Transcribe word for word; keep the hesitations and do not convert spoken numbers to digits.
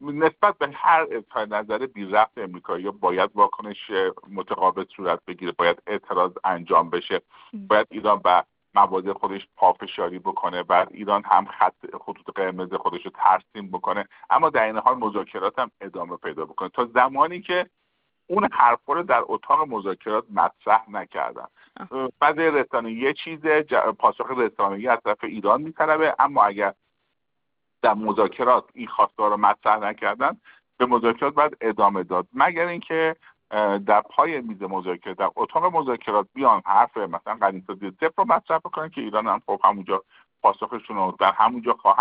نسبت به هر اظهار نظر بی ربط امریکایی باید واکنش متقابل صورت بگیره، باید اعتراض انجام بشه، باید ایران به مواضع خودش پافشاری بکنه، بعد ایران هم خط خطوط قرمز خودش رو ترسیم بکنه، اما در این حال مذاکرات هم ادامه پیدا بکنه تا زمانی که اون حرفا رو در اتاق مذاکرات مطرح نکردن. بعد رسانه یه چیز پاسخ رسانه‌ای از طرف ایران میطلبه، اما اگر در مذاکرات این خواستار رو مطرح نکردن به مذاکرات باید ادامه داد، مگر اینکه در پای میز مذاکرات در اتاق مذاکرات بیان حرف مثلا غنی‌سازی صفر رو مطرح بکنن که ایران هم خب همونجا پاسخشون رو در همونجا خواهد